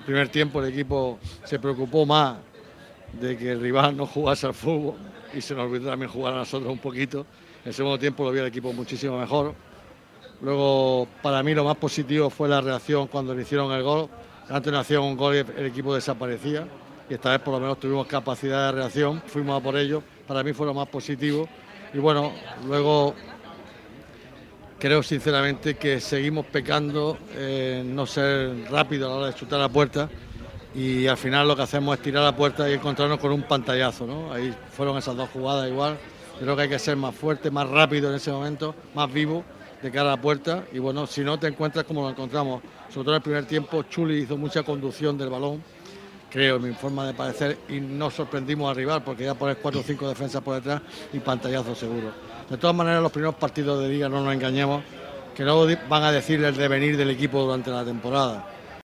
primer tiempo el equipo se preocupó más de que el rival no jugase al fútbol y se nos olvidó también jugar a nosotros un poquito. En el segundo tiempo lo vio el equipo muchísimo mejor. Luego, para mí lo más positivo fue la reacción cuando le hicieron el gol. Antes no hacían un gol y el equipo desaparecía, y esta vez por lo menos tuvimos capacidad de reacción, fuimos a por ello. Para mí fue lo más positivo. Y bueno, luego creo sinceramente que seguimos pecando en no ser rápido a la hora de chutar a puerta, y al final lo que hacemos es tirar a la puerta y encontrarnos con un pantallazo, ¿no? Ahí fueron esas dos jugadas igual. Creo que hay que ser más fuerte, más rápido en ese momento, más vivo de cara a la puerta, y bueno, si no te encuentras como lo encontramos, sobre todo en el primer tiempo. Chuli hizo mucha conducción del balón, creo, en mi forma de parecer, y no sorprendimos al rival porque ya pones 4 o 5 defensas por detrás y pantallazo seguro. De todas maneras, los primeros partidos de liga, no nos engañemos, que luego van a decir el devenir del equipo durante la temporada.